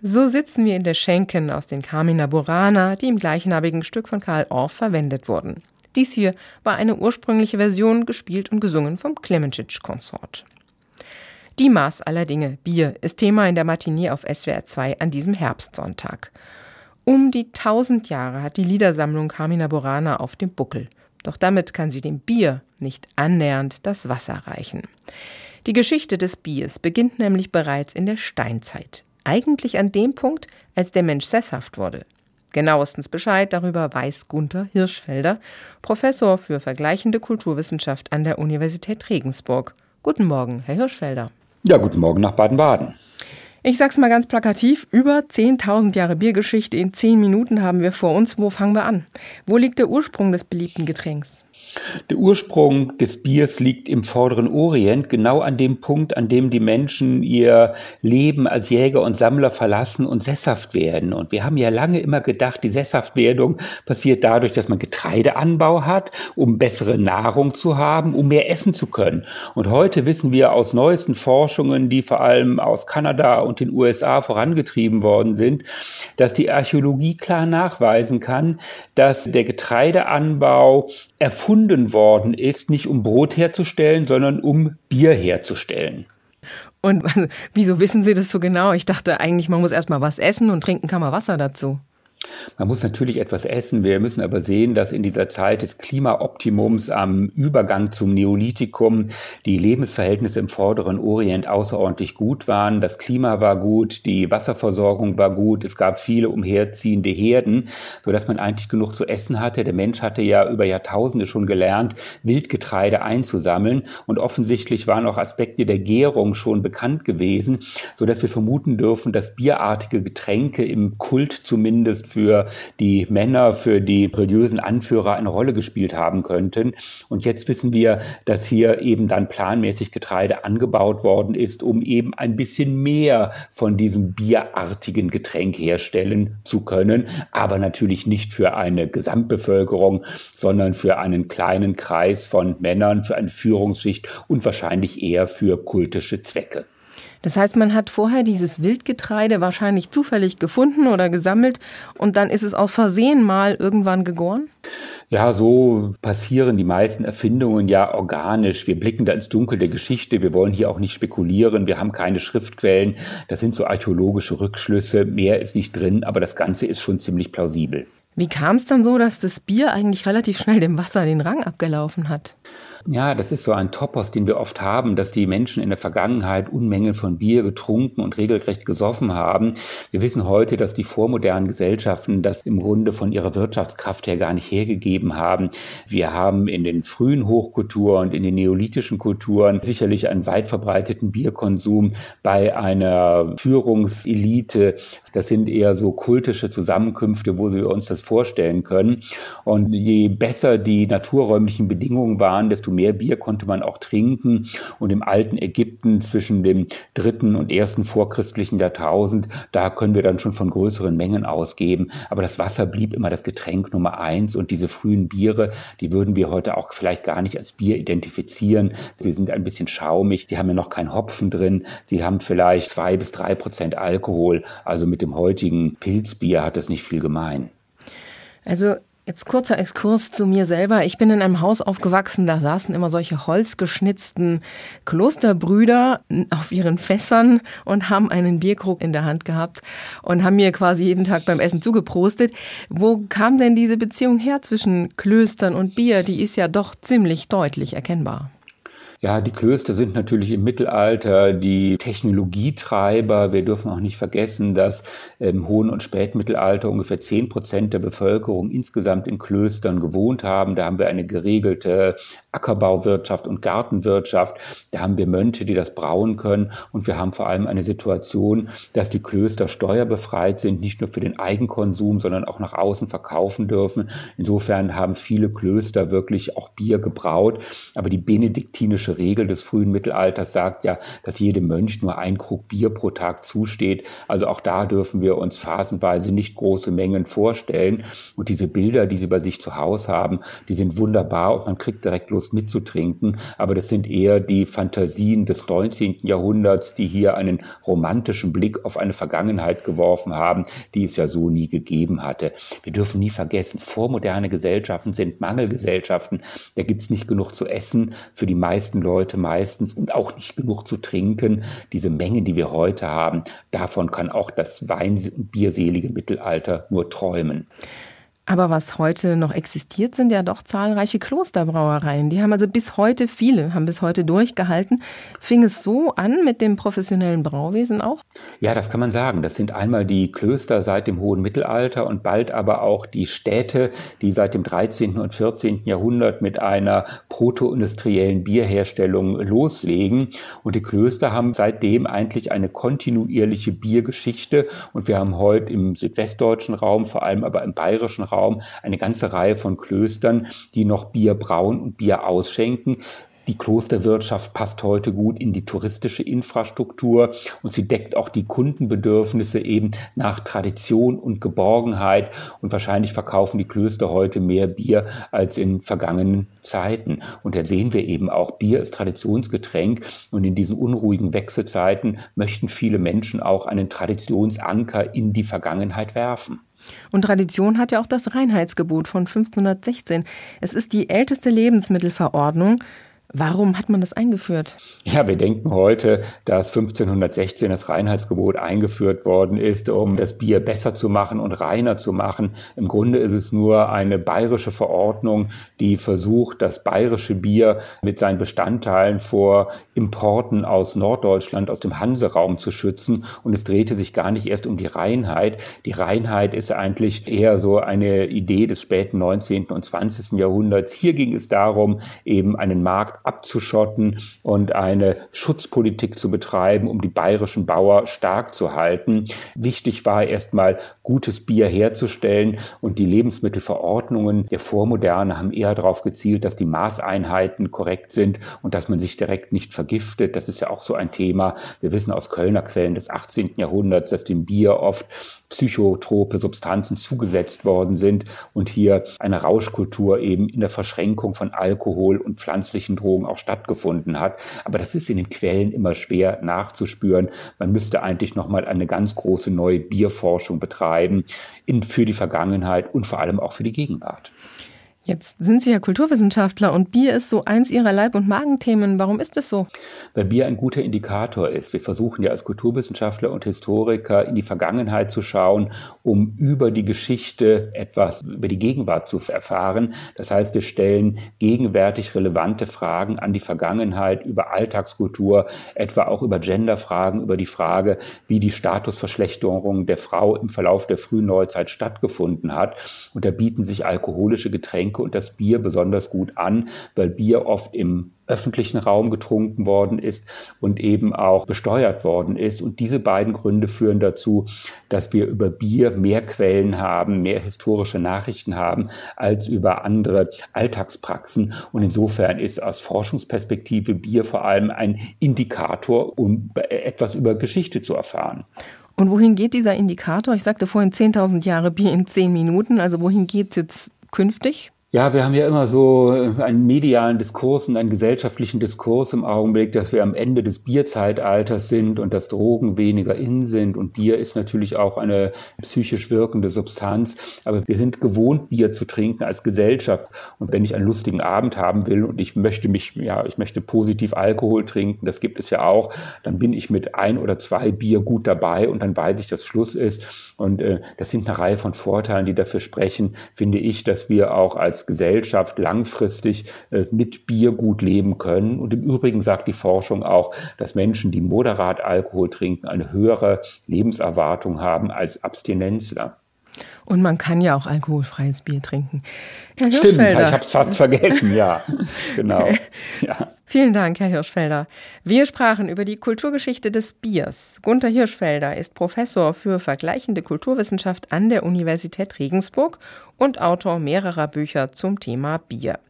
So sitzen wir in der Schenken aus den Carmina Burana, die im gleichnamigen Stück von Carl Orff verwendet wurden. Dies hier war eine ursprüngliche Version, gespielt und gesungen vom Klemenčić-Konsort. Die Maß aller Dinge, Bier, ist Thema in der Matinee auf SWR 2 an diesem Herbstsonntag. Um die 1000 Jahre hat die Liedersammlung Carmina Burana auf dem Buckel. Doch damit kann sie dem Bier nicht annähernd das Wasser reichen. Die Geschichte des Biers beginnt nämlich bereits in der Steinzeit. Eigentlich an dem Punkt, als der Mensch sesshaft wurde. Genauestens Bescheid darüber weiß Gunther Hirschfelder, Professor für vergleichende Kulturwissenschaft an der Universität Regensburg. Guten Morgen, Herr Hirschfelder. Ja, guten Morgen nach Baden-Baden. Ich sag's mal ganz plakativ, über 10.000 Jahre Biergeschichte in 10 Minuten haben wir vor uns. Wo fangen wir an? Wo liegt der Ursprung des beliebten Getränks? Der Ursprung des Biers liegt im Vorderen Orient, genau an dem Punkt, an dem die Menschen ihr Leben als Jäger und Sammler verlassen und sesshaft werden. Und wir haben ja lange immer gedacht, die Sesshaftwerdung passiert dadurch, dass man Getreideanbau hat, um bessere Nahrung zu haben, um mehr essen zu können. Und heute wissen wir aus neuesten Forschungen, die vor allem aus Kanada und den USA vorangetrieben worden sind, dass die Archäologie klar nachweisen kann, dass der Getreideanbau erfunden worden ist, nicht um Brot herzustellen, sondern um Bier herzustellen. Und wieso wissen Sie das so genau? Ich dachte eigentlich, man muss erst mal was essen und trinken kann man Wasser dazu. Man muss natürlich etwas essen. Wir müssen aber sehen, dass in dieser Zeit des Klimaoptimums am Übergang zum Neolithikum die Lebensverhältnisse im Vorderen Orient außerordentlich gut waren. Das Klima war gut, die Wasserversorgung war gut, es gab viele umherziehende Herden, sodass man eigentlich genug zu essen hatte. Der Mensch hatte ja über Jahrtausende schon gelernt, Wildgetreide einzusammeln und offensichtlich waren auch Aspekte der Gärung schon bekannt gewesen, sodass wir vermuten dürfen, dass bierartige Getränke im Kult zumindest für die Männer, für die religiösen Anführer eine Rolle gespielt haben könnten. Und jetzt wissen wir, dass hier eben dann planmäßig Getreide angebaut worden ist, um eben ein bisschen mehr von diesem bierartigen Getränk herstellen zu können. Aber natürlich nicht für eine Gesamtbevölkerung, sondern für einen kleinen Kreis von Männern, für eine Führungsschicht und wahrscheinlich eher für kultische Zwecke. Das heißt, man hat vorher dieses Wildgetreide wahrscheinlich zufällig gefunden oder gesammelt und dann ist es aus Versehen mal irgendwann gegoren? Ja, so passieren die meisten Erfindungen ja organisch. Wir blicken da ins Dunkel der Geschichte. Wir wollen hier auch nicht spekulieren. Wir haben keine Schriftquellen. Das sind so archäologische Rückschlüsse. Mehr ist nicht drin, aber das Ganze ist schon ziemlich plausibel. Wie kam es dann so, dass das Bier eigentlich relativ schnell dem Wasser den Rang abgelaufen hat? Ja, das ist so ein Topos, den wir oft haben, dass die Menschen in der Vergangenheit Unmengen von Bier getrunken und regelrecht gesoffen haben. Wir wissen heute, dass die vormodernen Gesellschaften das im Grunde von ihrer Wirtschaftskraft her gar nicht hergegeben haben. Wir haben in den frühen Hochkulturen und in den neolithischen Kulturen sicherlich einen weit verbreiteten Bierkonsum bei einer Führungselite. Das sind eher so kultische Zusammenkünfte, wo wir uns das vorstellen können. Und je besser die naturräumlichen Bedingungen waren, desto mehr Bier konnte man auch trinken. Und im alten Ägypten zwischen dem 3. und 1. vorchristlichen Jahrtausend, da können wir dann schon von größeren Mengen ausgeben. Aber das Wasser blieb immer das Getränk Nummer 1 und diese frühen Biere, die würden wir heute auch vielleicht gar nicht als Bier identifizieren. Sie sind ein bisschen schaumig, sie haben ja noch keinen Hopfen drin, sie haben vielleicht 2-3% Alkohol. Also mit dem heutigen Pilzbier hat das nicht viel gemein. Also jetzt kurzer Exkurs zu mir selber. Ich bin in einem Haus aufgewachsen, da saßen immer solche holzgeschnitzten Klosterbrüder auf ihren Fässern und haben einen Bierkrug in der Hand gehabt und haben mir quasi jeden Tag beim Essen zugeprostet. Wo kam denn diese Beziehung her zwischen Klöstern und Bier? Die ist ja doch ziemlich deutlich erkennbar. Ja, die Klöster sind natürlich im Mittelalter die Technologietreiber. Wir dürfen auch nicht vergessen, dass im Hohen- und Spätmittelalter ungefähr 10% der Bevölkerung insgesamt in Klöstern gewohnt haben. Da haben wir eine geregelte Ackerbauwirtschaft und Gartenwirtschaft. Da haben wir Mönche, die das brauen können. Und wir haben vor allem eine Situation, dass die Klöster steuerbefreit sind, nicht nur für den Eigenkonsum, sondern auch nach außen verkaufen dürfen. Insofern haben viele Klöster wirklich auch Bier gebraut. Aber die benediktinische asketische Regel des frühen Mittelalters sagt ja, dass jedem Mönch nur ein Krug Bier pro Tag zusteht. Also auch da dürfen wir uns phasenweise nicht große Mengen vorstellen. Und diese Bilder, die Sie bei sich zu Hause haben, die sind wunderbar und man kriegt direkt Lust mitzutrinken. Aber das sind eher die Fantasien des 19. Jahrhunderts, die hier einen romantischen Blick auf eine Vergangenheit geworfen haben, die es ja so nie gegeben hatte. Wir dürfen nie vergessen, vormoderne Gesellschaften sind Mangelgesellschaften. Da gibt es nicht genug zu essen, für die meisten Leute meistens, und auch nicht genug zu trinken. Diese Mengen, die wir heute haben, davon kann auch das wein- und bierselige Mittelalter nur träumen. Aber was heute noch existiert, sind ja doch zahlreiche Klosterbrauereien. Die haben also viele haben bis heute durchgehalten. Fing es so an mit dem professionellen Brauwesen auch? Ja, das kann man sagen. Das sind einmal die Klöster seit dem hohen Mittelalter und bald aber auch die Städte, die seit dem 13. und 14. Jahrhundert mit einer protoindustriellen Bierherstellung loslegen. Und die Klöster haben seitdem eigentlich eine kontinuierliche Biergeschichte. Und wir haben heute im südwestdeutschen Raum, vor allem aber im bayerischen Raum, eine ganze Reihe von Klöstern, die noch Bier brauen und Bier ausschenken. Die Klosterwirtschaft passt heute gut in die touristische Infrastruktur und sie deckt auch die Kundenbedürfnisse eben nach Tradition und Geborgenheit. Und wahrscheinlich verkaufen die Klöster heute mehr Bier als in vergangenen Zeiten. Und da sehen wir eben auch, Bier ist Traditionsgetränk und in diesen unruhigen Wechselzeiten möchten viele Menschen auch einen Traditionsanker in die Vergangenheit werfen. Und Tradition hat ja auch das Reinheitsgebot von 1516. Es ist die älteste Lebensmittelverordnung. Warum hat man das eingeführt? Ja, wir denken heute, dass 1516 das Reinheitsgebot eingeführt worden ist, um das Bier besser zu machen und reiner zu machen. Im Grunde ist es nur eine bayerische Verordnung, die versucht, das bayerische Bier mit seinen Bestandteilen vor Importen aus Norddeutschland, aus dem Hanseraum zu schützen. Und es drehte sich gar nicht erst um die Reinheit. Die Reinheit ist eigentlich eher so eine Idee des späten 19. und 20. Jahrhunderts. Hier ging es darum, eben einen Markt abzuschotten und eine Schutzpolitik zu betreiben, um die bayerischen Bauern stark zu halten. Wichtig war erstmal, gutes Bier herzustellen, und die Lebensmittelverordnungen der Vormoderne haben eher darauf gezielt, dass die Maßeinheiten korrekt sind und dass man sich direkt nicht vergiftet. Das ist ja auch so ein Thema. Wir wissen aus Kölner Quellen des 18. Jahrhunderts, dass dem Bier oft psychotrope Substanzen zugesetzt worden sind und hier eine Rauschkultur eben in der Verschränkung von Alkohol und pflanzlichen Drogen auch stattgefunden hat. Aber das ist in den Quellen immer schwer nachzuspüren. Man müsste eigentlich nochmal eine ganz große neue Bierforschung betreiben für die Vergangenheit und vor allem auch für die Gegenwart. Jetzt sind Sie ja Kulturwissenschaftler und Bier ist so eins Ihrer Leib- und Magenthemen. Warum ist das so? Weil Bier ein guter Indikator ist. Wir versuchen ja als Kulturwissenschaftler und Historiker in die Vergangenheit zu schauen, um über die Geschichte etwas über die Gegenwart zu erfahren. Das heißt, wir stellen gegenwärtig relevante Fragen an die Vergangenheit über Alltagskultur, etwa auch über Genderfragen, über die Frage, wie die Statusverschlechterung der Frau im Verlauf der frühen Neuzeit stattgefunden hat. Und da bieten sich alkoholische Getränke und das Bier besonders gut an, weil Bier oft im öffentlichen Raum getrunken worden ist und eben auch besteuert worden ist. Und diese beiden Gründe führen dazu, dass wir über Bier mehr Quellen haben, mehr historische Nachrichten haben als über andere Alltagspraxen. Und insofern ist aus Forschungsperspektive Bier vor allem ein Indikator, um etwas über Geschichte zu erfahren. Und wohin geht dieser Indikator? Ich sagte vorhin 10.000 Jahre Bier in 10 Minuten. Also wohin geht es jetzt künftig? Ja, wir haben ja immer so einen medialen Diskurs und einen gesellschaftlichen Diskurs im Augenblick, dass wir am Ende des Bierzeitalters sind und dass Drogen weniger in sind. Und Bier ist natürlich auch eine psychisch wirkende Substanz. Aber wir sind gewohnt, Bier zu trinken als Gesellschaft. Und wenn ich einen lustigen Abend haben will und ich möchte positiv Alkohol trinken, das gibt es ja auch, dann bin ich mit 1 oder 2 Bier gut dabei und dann weiß ich, dass Schluss ist. Und das sind eine Reihe von Vorteilen, die dafür sprechen, finde ich, dass wir auch als Gesellschaft langfristig mit Bier gut leben können. Und im Übrigen sagt die Forschung auch, dass Menschen, die moderat Alkohol trinken, eine höhere Lebenserwartung haben als Abstinenzler. Und man kann ja auch alkoholfreies Bier trinken. Herr Hirschfelder. Stimmt, ich habe es fast vergessen, ja, genau. Ja. Vielen Dank, Herr Hirschfelder. Wir sprachen über die Kulturgeschichte des Biers. Gunther Hirschfelder ist Professor für vergleichende Kulturwissenschaft an der Universität Regensburg und Autor mehrerer Bücher zum Thema Bier.